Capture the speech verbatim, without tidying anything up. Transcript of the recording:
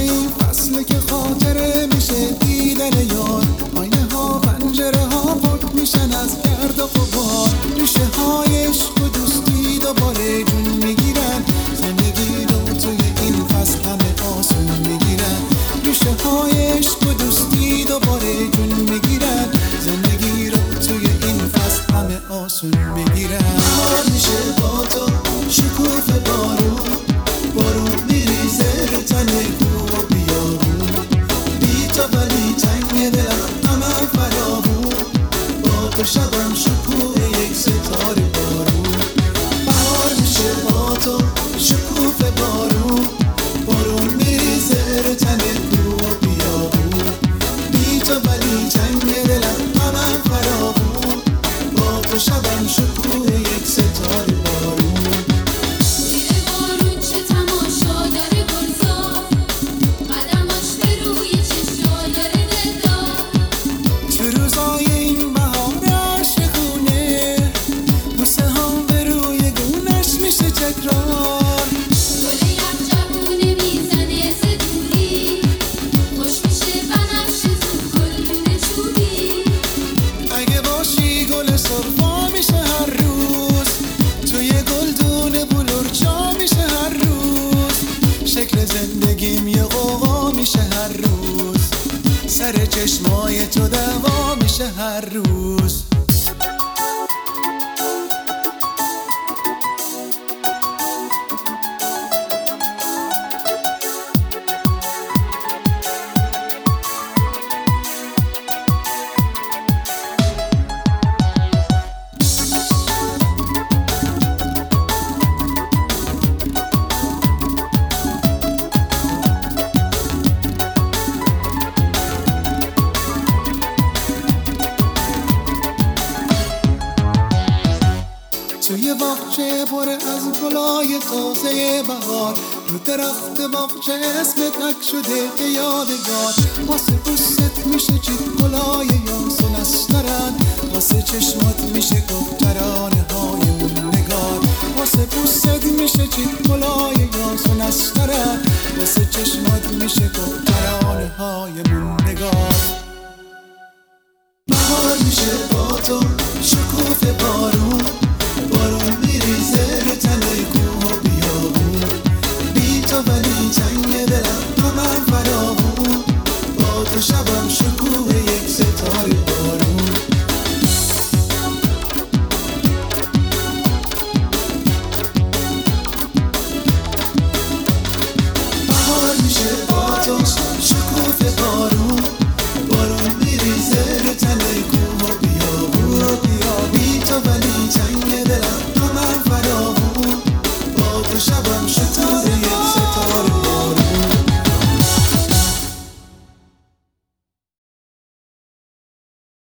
این فصل که خاطره میشه دیدن یار. آینه ها پنجره ها پاک میشن از گرد و غبار. ریشه های عشق و دوستی دوباره جون میگیرن. زندگی رو توی این فصل همه آسون میگیرن. ریشه های عشق و دوستی دوباره جون میگیرن. زندگی رو توی این فصل همه آسون میگیرن. بهار میشه با تو شکوفه بارون، بارون میریزه رو تن کوه و بیابون. بی تو ولی تنگ دلم همه فراوون، با تو شبم شکوه یک ستاره بارون. بهار میشه با تو شکوفه بارون، بارون میریزه رو تن کوه و بیابون. بی تو ولی تنگ دلم همه فراوون، با تو شبم شکوه یک ستاره بارون. تکرار گل یخ میزنه ز دوری، خوش میشه بنفش تو گلدون چوبی. اگه باشی گل سرخا میشه هر روز، توی گلدون بلور جا میشه هر روز. شکل زندگیم یه غوغا میشه هر روز، سر چشمای تو دوا میشه هر روز. توی باغچه پر از گلای تازه بهار، رو درخت باغچه اسمت حک شده یه یادگار. واسه پوست میشه چید گلای یاس و نسترن، واسه چشمات میشه گفت ترانه های موندگار. واسه پوست میشه چید گلای یاس و نسترن، واسه چشمات میشه گفت ترانه های موندگار. بهار میشه